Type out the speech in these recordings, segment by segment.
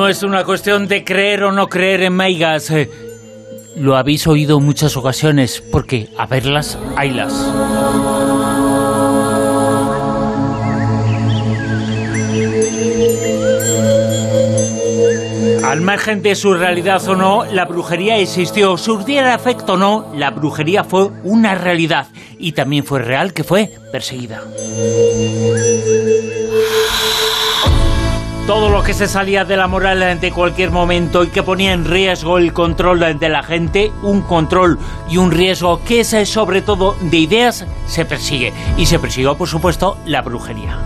no es una cuestión de creer o no creer en meigas. Lo habéis oído en muchas ocasiones, porque a verlas, haylas. Al margen de su realidad o no, la brujería existió. Surtiera efecto o no, la brujería fue una realidad. Y también fue real que fue perseguida. Todo lo que se salía de la moral de cualquier momento y que ponía en riesgo el control de la gente, un control y un riesgo que es sobre todo de ideas, se persigue. Y se persiguió, por supuesto, la brujería.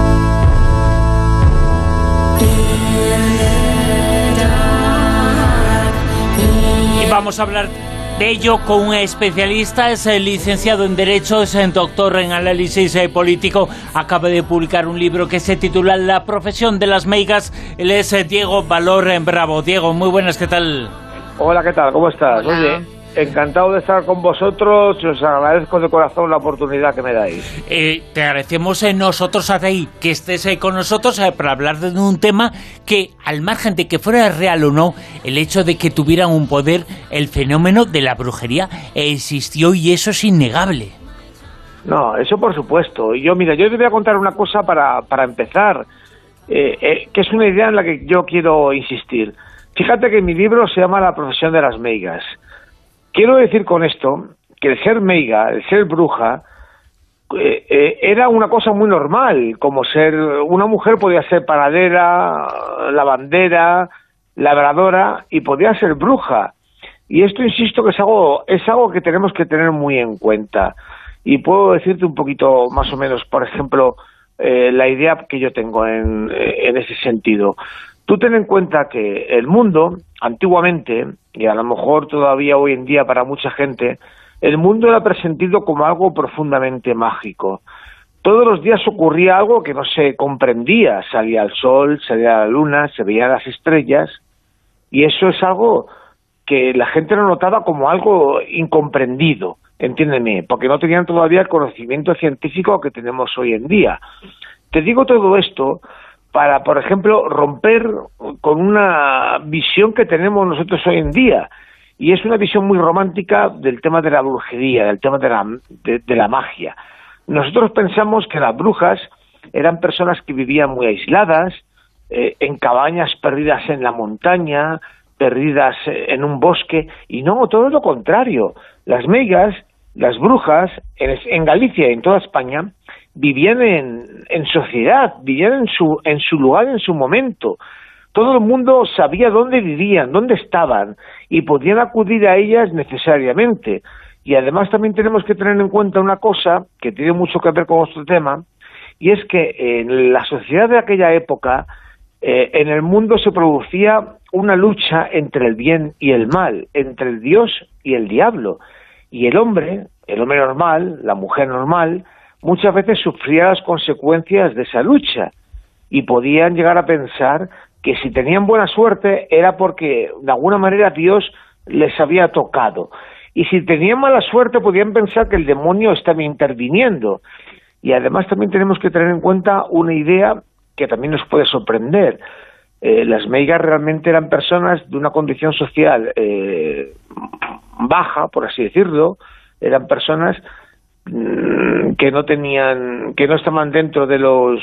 Y vamos a hablar de ello con un especialista, es el licenciado en Derecho, es el doctor en análisis político, acaba de publicar un libro que se titula La profesión de las meigas. Él es Diego Valor en Bravo. Diego, muy buenas, ¿qué tal? Hola, ¿qué tal? ¿Cómo estás? Hola. Oye, encantado de estar con vosotros, os agradezco de corazón la oportunidad que me dais. Te agradecemos nosotros a ti que estés con nosotros para hablar de un tema que, al margen de que fuera real o no, el hecho de que tuvieran un poder, el fenómeno de la brujería existió y eso es innegable. No, eso por supuesto. Yo te voy a contar una cosa para empezar, que es una idea en la que yo quiero insistir. Fíjate que mi libro se llama La profesión de las meigas. Quiero decir con esto que el ser meiga, el ser bruja, era una cosa muy normal, como ser una mujer podía ser panadera, lavandera, labradora y podía ser bruja. Y esto, insisto, que es algo que tenemos que tener muy en cuenta. Y puedo decirte un poquito más o menos, por ejemplo, la idea que yo tengo en ese sentido. Tú ten en cuenta que el mundo, antiguamente, y a lo mejor todavía hoy en día para mucha gente, el mundo era presentido como algo profundamente mágico. Todos los días ocurría algo que no se comprendía. Salía el sol, salía la luna, se veían las estrellas, y eso es algo que la gente lo notaba como algo incomprendido, entiéndeme, porque no tenían todavía el conocimiento científico que tenemos hoy en día. Te digo todo esto para, por ejemplo, romper con una visión que tenemos nosotros hoy en día, y es una visión muy romántica del tema de la brujería, del tema de la magia. Nosotros pensamos que las brujas eran personas que vivían muy aisladas, en cabañas perdidas en la montaña, perdidas en un bosque, y no, todo lo contrario. Las meigas, las brujas, en Galicia y en toda España, vivían en sociedad, vivían en su lugar, en su momento. Todo el mundo sabía dónde vivían, dónde estaban, y podían acudir a ellas necesariamente. Y además también tenemos que tener en cuenta una cosa que tiene mucho que ver con nuestro tema, y es que en la sociedad de aquella época, en el mundo se producía una lucha entre el bien y el mal, entre el Dios y el diablo. Y el hombre normal, la mujer normal, muchas veces sufría las consecuencias de esa lucha, y podían llegar a pensar que si tenían buena suerte era porque de alguna manera Dios les había tocado, y si tenían mala suerte podían pensar que el demonio estaba interviniendo. Y además también tenemos que tener en cuenta una idea que también nos puede sorprender. Las meigas realmente eran personas de una condición social baja, por así decirlo. Eran personas que no estaban dentro de los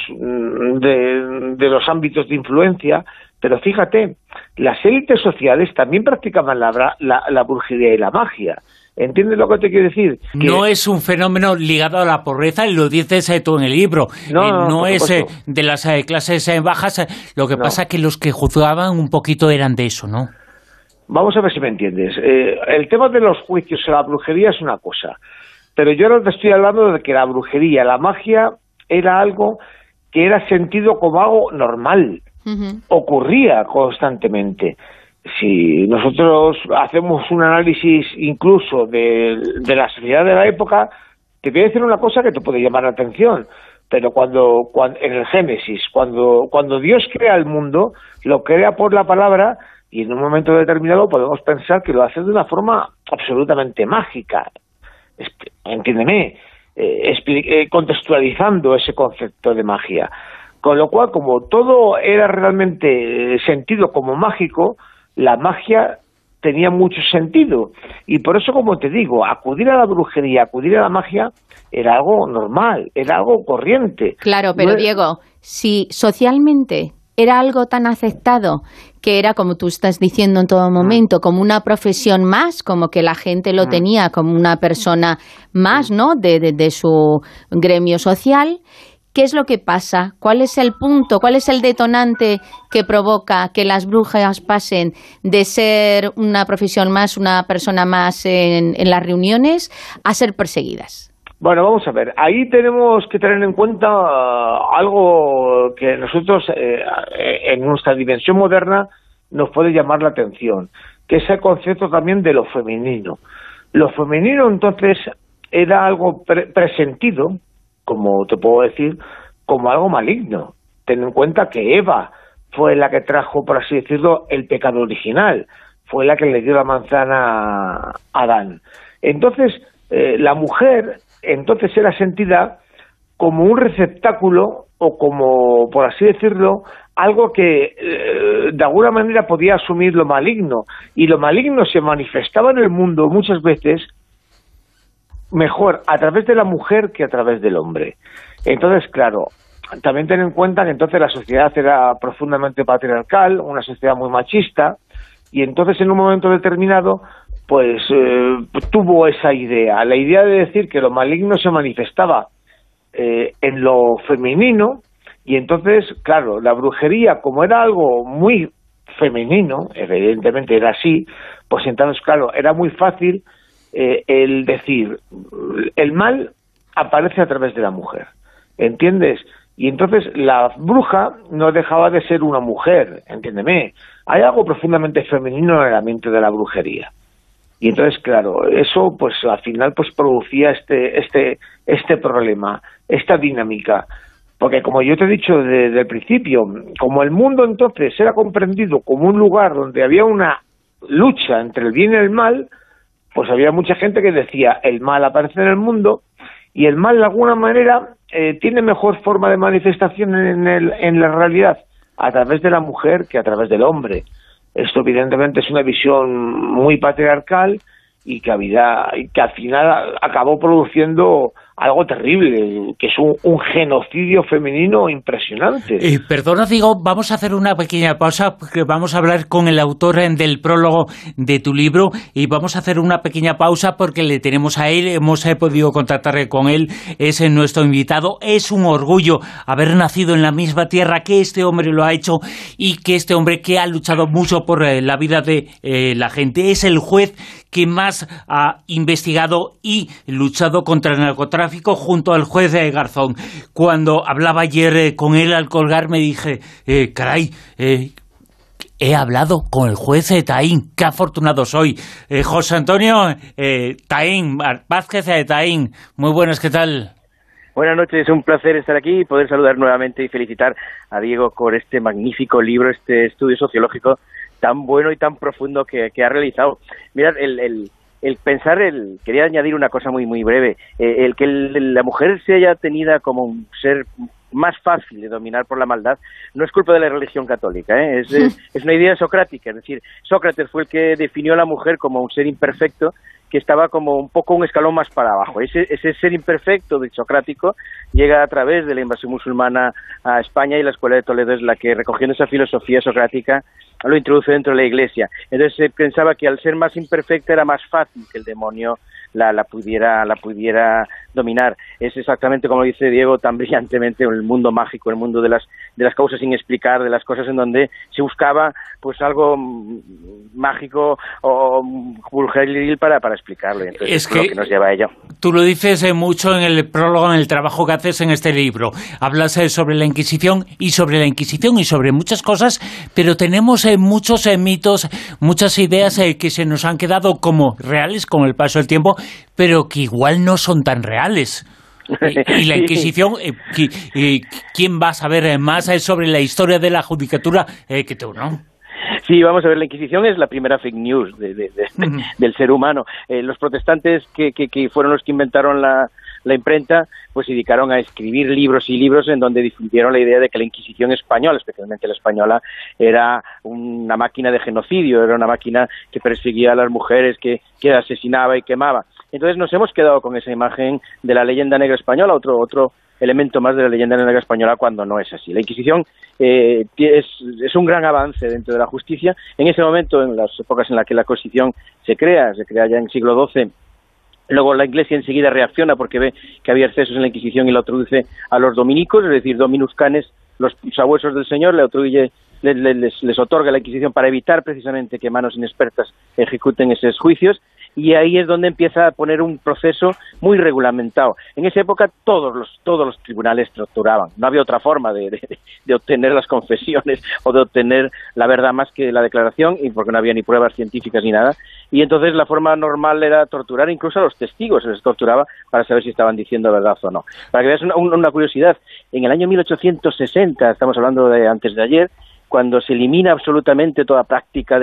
ámbitos de influencia, pero fíjate, las élites sociales también practicaban la brujería y la magia. ¿Entiendes lo que te quiero decir? Que no es un fenómeno ligado a la pobreza, y lo dices tú en el libro. No es de las clases bajas. Lo que pasa es que los que juzgaban un poquito eran de eso, ¿no? Vamos a ver si me entiendes. El tema de los juicios y la brujería es una cosa, pero yo ahora te estoy hablando de que la brujería, la magia, era algo que era sentido como algo normal. Ocurría constantemente. Si nosotros hacemos un análisis incluso de la sociedad de la época, te voy a decir una cosa que te puede llamar la atención, pero cuando en el Génesis, cuando Dios crea el mundo, lo crea por la palabra, y en un momento determinado podemos pensar que lo hace de una forma absolutamente mágica. Entiéndeme, contextualizando ese concepto de magia. Con lo cual, como todo era realmente sentido como mágico, la magia tenía mucho sentido. Y por eso, como te digo, acudir a la brujería, acudir a la magia, era algo normal, era algo corriente. Claro, pero Diego, si socialmente era algo tan aceptado, que era, como tú estás diciendo en todo momento, como una profesión más, como que la gente lo tenía como una persona más, ¿no?, de su gremio social. ¿Qué es lo que pasa? ¿Cuál es el punto? ¿Cuál es el detonante que provoca que las brujas pasen de ser una profesión más, una persona más en las reuniones, a ser perseguidas? Bueno, vamos a ver, ahí tenemos que tener en cuenta algo que nosotros en nuestra dimensión moderna nos puede llamar la atención, que es el concepto también de lo femenino. Lo femenino entonces era algo presentido, como te puedo decir, como algo maligno. Ten en cuenta que Eva fue la que trajo, por así decirlo, el pecado original, fue la que le dio la manzana a Adán. Entonces, la mujer entonces era sentida como un receptáculo o como, por así decirlo, algo que de alguna manera podía asumir lo maligno, y lo maligno se manifestaba en el mundo muchas veces mejor a través de la mujer que a través del hombre. Entonces, claro, también ten en cuenta que entonces la sociedad era profundamente patriarcal, una sociedad muy machista, y entonces en un momento determinado pues tuvo esa idea, la idea de decir que lo maligno se manifestaba en lo femenino, y entonces, claro, la brujería, como era algo muy femenino, evidentemente era así, pues entonces, claro, era muy fácil el decir, el mal aparece a través de la mujer, ¿entiendes? Y entonces la bruja no dejaba de ser una mujer, entiéndeme, hay algo profundamente femenino en el ambiente de la brujería. Y entonces, claro, eso pues al final pues producía este problema, esta dinámica. Porque como yo te he dicho desde el principio, como el mundo entonces era comprendido como un lugar donde había una lucha entre el bien y el mal, pues había mucha gente que decía, el mal aparece en el mundo, y el mal de alguna manera tiene mejor forma de manifestación en la realidad a través de la mujer que a través del hombre. Esto evidentemente es una visión muy patriarcal y que al final acabó produciendo algo terrible, que es un genocidio femenino impresionante. Perdona, Diego, vamos a hacer una pequeña pausa porque vamos a hablar con el autor del prólogo de tu libro, y vamos a hacer una pequeña pausa porque le tenemos a él, hemos podido contactar con él, es nuestro invitado. Es un orgullo haber nacido en la misma tierra que este hombre lo ha hecho, y que este hombre que ha luchado mucho por la vida de la gente, es el juez que más ha investigado y luchado contra el narcotráfico junto al juez Garzón. Cuando hablaba ayer con él al colgar me dije, caray, he hablado con el juez Taín, qué afortunado soy. José Antonio Taín, Vázquez Taín, muy buenas, ¿qué tal? Buenas noches, es un placer estar aquí y poder saludar nuevamente y felicitar a Diego por este magnífico libro, este estudio sociológico tan bueno y tan profundo que ha realizado. Mirad, el pensar, quería añadir una cosa muy muy breve, el que la mujer se haya tenida como un ser más fácil de dominar por la maldad, no es culpa de la religión católica, es una idea socrática, es decir, Sócrates fue el que definió a la mujer como un ser imperfecto que estaba como un poco un escalón más para abajo. Ese ser imperfecto de socrático llega a través de la invasión musulmana a España, y la Escuela de Toledo es la que, recogiendo esa filosofía socrática, lo introduce dentro de la Iglesia. Entonces se pensaba que al ser más imperfecta era más fácil que el demonio la pudiera dominar. Es exactamente como dice Diego tan brillantemente, el mundo mágico, el mundo de las causas sin explicar, de las cosas en donde se buscaba pues algo mágico o brujeril para explicarlo. Entonces es lo que nos lleva a ello. Tú lo dices mucho en el prólogo, en el trabajo que haces en este libro. Hablas sobre la Inquisición y sobre muchas cosas, pero tenemos muchos mitos, muchas ideas que se nos han quedado como reales con el paso del tiempo, pero que igual no son tan reales. Y la Inquisición, ¿quién va a saber más sobre la historia de la judicatura que tú, no? Sí, vamos a ver, la Inquisición es la primera fake news del ser humano. Los protestantes que fueron los que inventaron la imprenta, pues se dedicaron a escribir libros y libros en donde difundieron la idea de que la Inquisición española, especialmente la española, era una máquina de genocidio, era una máquina que perseguía a las mujeres, que asesinaba y quemaba. Entonces nos hemos quedado con esa imagen de la leyenda negra española, otro elemento más de la leyenda negra española, cuando no es así. La Inquisición es un gran avance dentro de la justicia. En ese momento, en las épocas en las que la Constitución se crea ya en el siglo XII, luego la Iglesia enseguida reacciona porque ve que había excesos en la Inquisición y la introduce a los dominicos, es decir, Dominus Canes, los sabuesos del Señor, les otorga la Inquisición para evitar precisamente que manos inexpertas ejecuten esos juicios, y ahí es donde empieza a poner un proceso muy regulamentado. En esa época todos los tribunales torturaban, no había otra forma de obtener las confesiones o de obtener la verdad más que la declaración, y porque no había ni pruebas científicas ni nada, y entonces la forma normal era torturar incluso a los testigos, se les torturaba para saber si estaban diciendo verdad o no. Para que veas una curiosidad, en el año 1860, estamos hablando de antes de ayer, cuando se elimina absolutamente toda práctica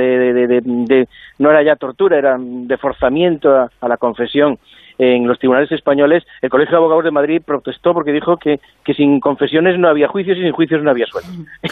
no era ya tortura, era de forzamiento a la confesión en los tribunales españoles, el Colegio de Abogados de Madrid protestó porque dijo que sin confesiones no había juicios y sin juicios no había sueldo.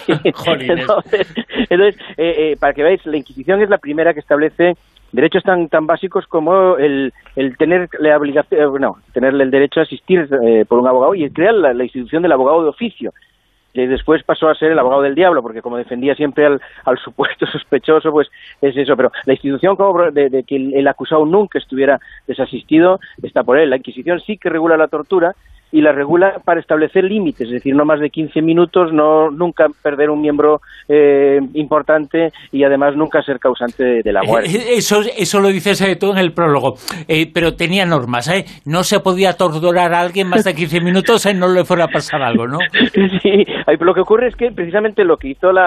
entonces para que veáis, la Inquisición es la primera que establece derechos tan básicos como el tener la obligación, tener el derecho a asistir por un abogado, y crear la institución del abogado de oficio, que después pasó a ser el abogado del diablo, porque como defendía siempre al supuesto sospechoso, pues es eso. Pero la institución como de que el acusado nunca estuviera desasistido está por él. La Inquisición sí que regula la tortura, y la regula para establecer límites, es decir, no más de 15 minutos, nunca perder un miembro importante, y además nunca ser causante de la muerte. Eso lo dices tú en el prólogo, pero tenía normas, no se podía torturar a alguien más de 15 minutos no le fuera a pasar algo, ¿no? Sí, lo que ocurre es que precisamente lo que hizo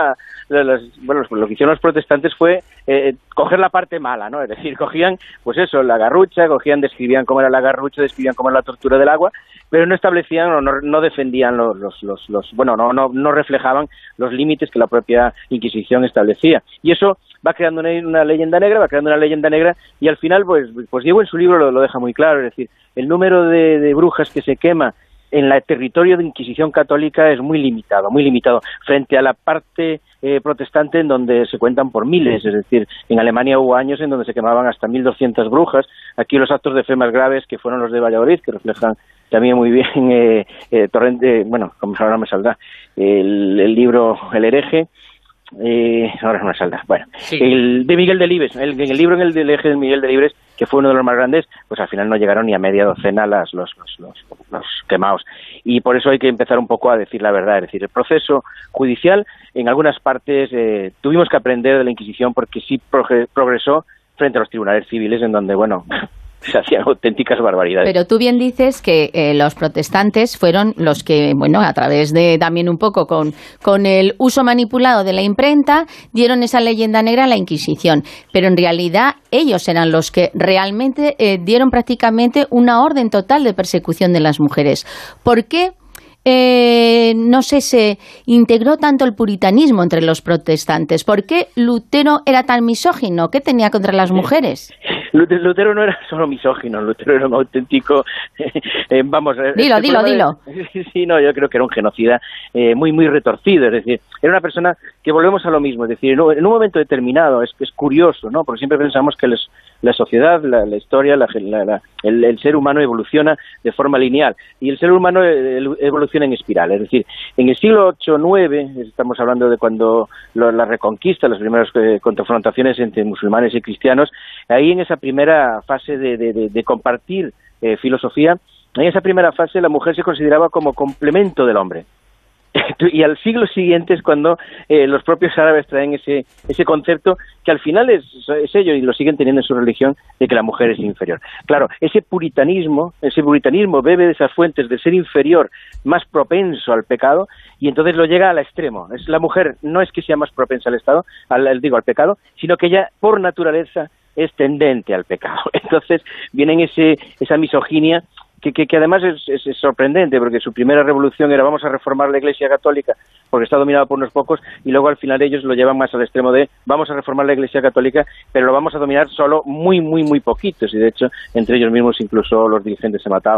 lo que hicieron los protestantes fue coger la parte mala, ¿no? Es decir, cogían, pues eso, la garrucha, describían cómo era la garrucha, describían cómo era la tortura del agua, pero no establecían o no defendían no reflejaban los límites que la propia Inquisición establecía. Y eso va creando una leyenda negra, y al final, pues Diego en su libro lo deja muy claro, es decir, el número de brujas que se quema en el territorio de Inquisición católica es muy limitado, frente a la parte protestante, en donde se cuentan por miles. Es decir, en Alemania hubo años en donde se quemaban hasta 1.200 brujas. Aquí los actos de fe más graves, que fueron los de Valladolid, que reflejan también muy bien Torrente, como ahora me saldrá, el libro El hereje, ahora no me saldrá, sí. El de Miguel Delibes, el libro en el hereje de Miguel Delibes, que fue uno de los más grandes, pues al final no llegaron ni a media docena los quemados. Y por eso hay que empezar un poco a decir la verdad, es decir, el proceso judicial en algunas partes tuvimos que aprender de la Inquisición, porque sí progresó frente a los tribunales civiles, en donde, se hacían auténticas barbaridades. Pero tú bien dices que los protestantes fueron los que, a través de también un poco con el uso manipulado de la imprenta, dieron esa leyenda negra a la Inquisición. Pero en realidad ellos eran los que realmente dieron prácticamente una orden total de persecución de las mujeres. ¿Por qué? Se integró tanto el puritanismo entre los protestantes. ¿Por qué Lutero era tan misógino? ¿Qué tenía contra las mujeres? Lutero no era solo misógino, Lutero era un auténtico... Dilo. Sí, yo creo que era un genocida muy, muy retorcido. Es decir, era una persona que volvemos a lo mismo. Es decir, en un momento determinado, es curioso, ¿no? Porque siempre pensamos que la sociedad, la historia, el ser humano evoluciona de forma lineal, y el ser humano evoluciona en espiral. Es decir, en el siglo VIII, IX, estamos hablando de cuando la reconquista, las primeras confrontaciones entre musulmanes y cristianos, ahí en esa primera fase de compartir filosofía, en esa primera fase la mujer se consideraba como complemento del hombre. Y al siglo siguiente es cuando los propios árabes traen ese concepto, que al final es ello, y lo siguen teniendo en su religión, de que la mujer es inferior. Claro, ese puritanismo bebe de esas fuentes de ser inferior, más propenso al pecado, y entonces lo llega al extremo. La mujer no es que sea más propensa al pecado, sino que ella por naturaleza es tendente al pecado. Entonces vienen esa misoginia que además es sorprendente, porque su primera revolución era vamos a reformar la Iglesia Católica porque está dominada por unos pocos, y luego al final ellos lo llevan más al extremo de vamos a reformar la Iglesia Católica, pero lo vamos a dominar solo muy, muy, muy poquitos, y de hecho entre ellos mismos incluso los dirigentes se mataban.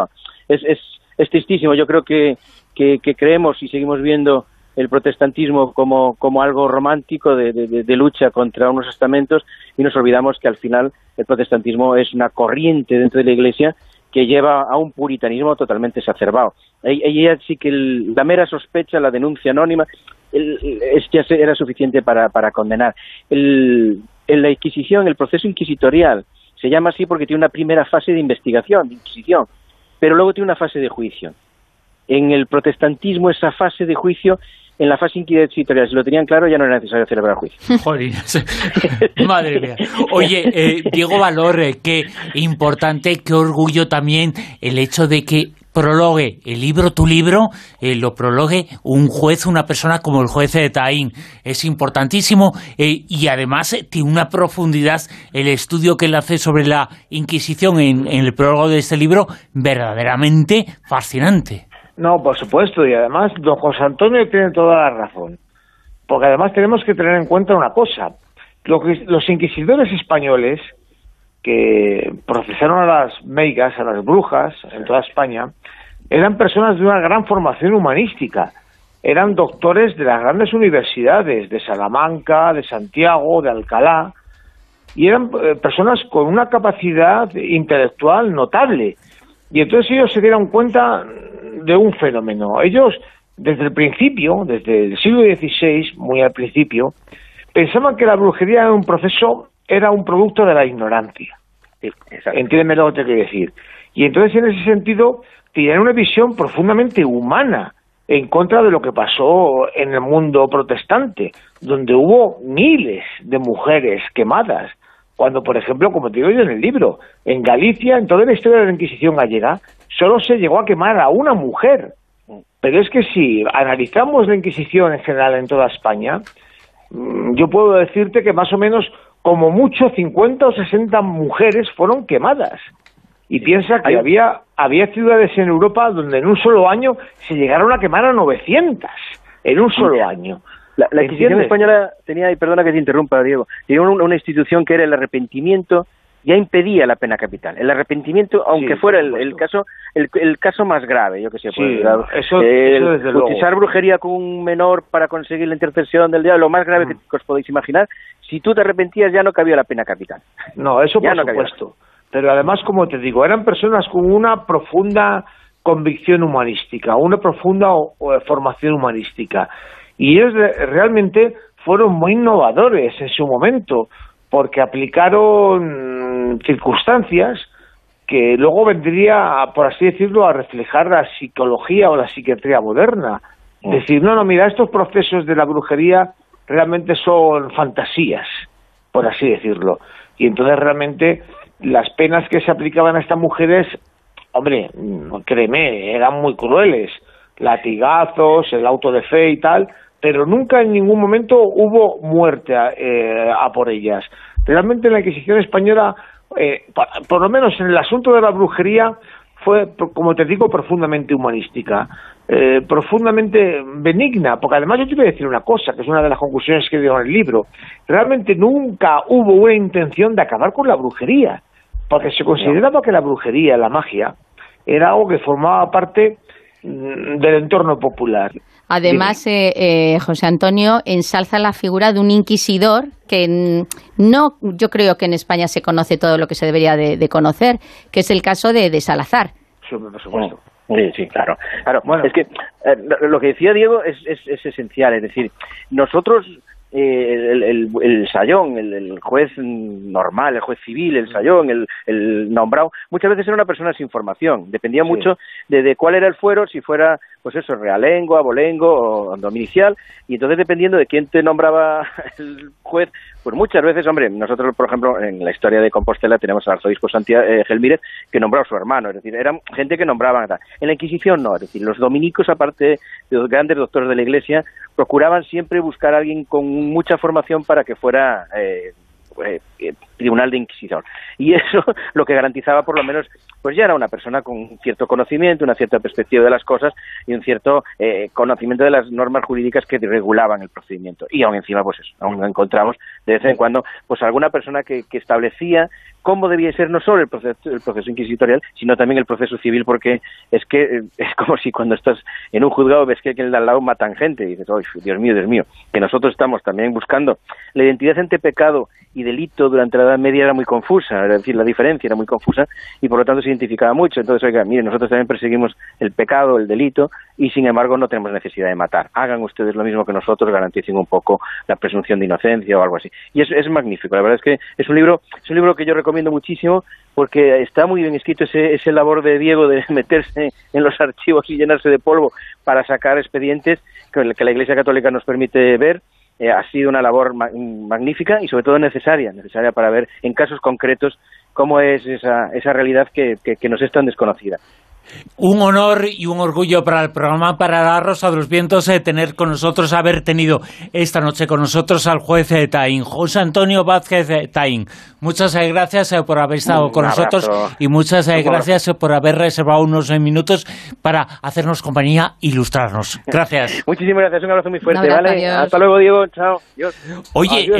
es tristísimo. Yo creo que creemos y seguimos viendo el protestantismo como algo romántico de lucha contra unos estamentos, y nos olvidamos que al final el protestantismo es una corriente dentro de la Iglesia que lleva a un puritanismo totalmente exacerbado. Ella sí que la mera sospecha, la denuncia anónima, ya era suficiente para condenar. En la Inquisición, el proceso inquisitorial, se llama así porque tiene una primera fase de investigación, de inquisición, pero luego tiene una fase de juicio. En el protestantismo, esa fase de juicio, en la fase inquisitorial, si lo tenían claro, ya no era necesario celebrar juicio. Joder, madre mía. Oye, Diego Valor, qué importante, qué orgullo también el hecho de que prologue el libro, tu libro, lo prologue un juez, una persona como el juez de Taín. Es importantísimo y además tiene una profundidad el estudio que él hace sobre la Inquisición en el prólogo de este libro verdaderamente fascinante. No, por supuesto, y además don José Antonio tiene toda la razón, porque además tenemos que tener en cuenta una cosa. Los inquisidores españoles que procesaron a las meigas, a las brujas en toda España, eran personas de una gran formación humanística, eran doctores de las grandes universidades de Salamanca, de Santiago, de Alcalá, y eran personas con una capacidad intelectual notable. Y entonces ellos se dieron cuenta de un fenómeno. Ellos, desde el principio, desde el siglo XVI, muy al principio, pensaban que la brujería era un producto de la ignorancia. Sí, entiéndeme lo que te quiero decir. Y entonces, en ese sentido, tenían una visión profundamente humana en contra de lo que pasó en el mundo protestante, donde hubo miles de mujeres quemadas. Cuando, por ejemplo, como te digo yo en el libro, en Galicia, en toda la historia de la Inquisición gallega, solo se llegó a quemar a una mujer. Pero es que si analizamos la Inquisición en general en toda España, yo puedo decirte que más o menos, como mucho, 50 o 60 mujeres fueron quemadas. Y piensa que había ciudades en Europa donde en un solo año se llegaron a quemar a 900, en un solo año. La Inquisición española tenía, y perdona que te interrumpa, Diego, tenía una institución que era el arrepentimiento, ya impedía la pena capital. El arrepentimiento, aunque fuera el caso más grave, yo que sé, eso desde luego. Utilizar brujería con un menor para conseguir la intercesión del diablo, lo más grave que os podéis imaginar, si tú te arrepentías ya no cabía la pena capital. No, eso por supuesto. Pero además, como te digo, eran personas con una profunda convicción humanística, una profunda formación humanística. Y ellos realmente fueron muy innovadores en su momento, porque aplicaron circunstancias que luego vendría, por así decirlo, a reflejar la psicología o la psiquiatría moderna. Decir, no, mira, estos procesos de la brujería realmente son fantasías, por así decirlo. Y entonces realmente las penas que se aplicaban a estas mujeres, hombre, créeme, eran muy crueles. Latigazos, el auto de fe y tal, pero nunca en ningún momento hubo muerte a por ellas. Realmente la Inquisición española, por lo menos en el asunto de la brujería, fue, como te digo, profundamente humanística, profundamente benigna, porque además yo te voy a decir una cosa, que es una de las conclusiones que dio en el libro. Realmente nunca hubo una intención de acabar con la brujería, porque se consideraba que la brujería, la magia, era algo que formaba parte del entorno popular. Además, José Antonio ensalza la figura de un inquisidor que no, yo creo que en España se conoce todo lo que se debería de conocer, que es el caso de Salazar. Sí, por supuesto. Sí, claro. Bueno, es que lo que decía Diego es esencial, es decir, nosotros, el sayón, el juez normal, el juez civil, el sayón, el nombrado, muchas veces era una persona sin formación, dependía mucho de cuál era el fuero, si fuera, pues eso, realengo, abolengo o dominicial, y entonces dependiendo de quién te nombraba el juez, pues muchas veces, hombre, nosotros, por ejemplo, en la historia de Compostela tenemos al arzobispo Gelmírez, que nombró a su hermano, es decir, eran gente que nombraban. En la Inquisición no, es decir, los dominicos, aparte de los grandes doctores de la Iglesia, procuraban siempre buscar a alguien con mucha formación para que fuera tribunal de inquisidor. Y eso lo que garantizaba, por lo menos, pues ya era una persona con un cierto conocimiento, una cierta perspectiva de las cosas y un cierto conocimiento de las normas jurídicas que regulaban el procedimiento. Y aún encima, pues eso, aún encontramos de vez en cuando pues alguna persona que establecía cómo debía ser no solo el proceso inquisitorial, sino también el proceso civil, porque es que es como si cuando estás en un juzgado ves que el de al lado matan gente, y dices, ¡ay, Dios mío! Que nosotros estamos también buscando la identidad entre pecado y delito durante la Edad Media era muy confusa, es decir, la diferencia era muy confusa, y por lo tanto se identificaba mucho. Entonces, oiga, miren, nosotros también perseguimos el pecado, el delito, y sin embargo no tenemos necesidad de matar. Hagan ustedes lo mismo que nosotros, garanticen un poco la presunción de inocencia o algo así. Y es magnífico, la verdad es que es un libro que yo recomiendo muchísimo, porque está muy bien escrito ese labor de Diego de meterse en los archivos y llenarse de polvo para sacar expedientes que la Iglesia Católica nos permite ver. Ha sido una labor magnífica y sobre todo necesaria para ver en casos concretos cómo es esa realidad que nos es tan desconocida. Un honor y un orgullo para el programa, para la Rosa de los Vientos, tener con nosotros, haber tenido esta noche con nosotros al juez Taín, José Antonio Vázquez Taín. Muchas gracias por haber estado con nosotros y muchas gracias por haber reservado unos minutos para hacernos compañía e ilustrarnos. Gracias. Muchísimas gracias, un abrazo muy fuerte. Abrazo, ¿vale? adiós. Hasta luego, Diego. Chao. Adiós. Oye, Adiós.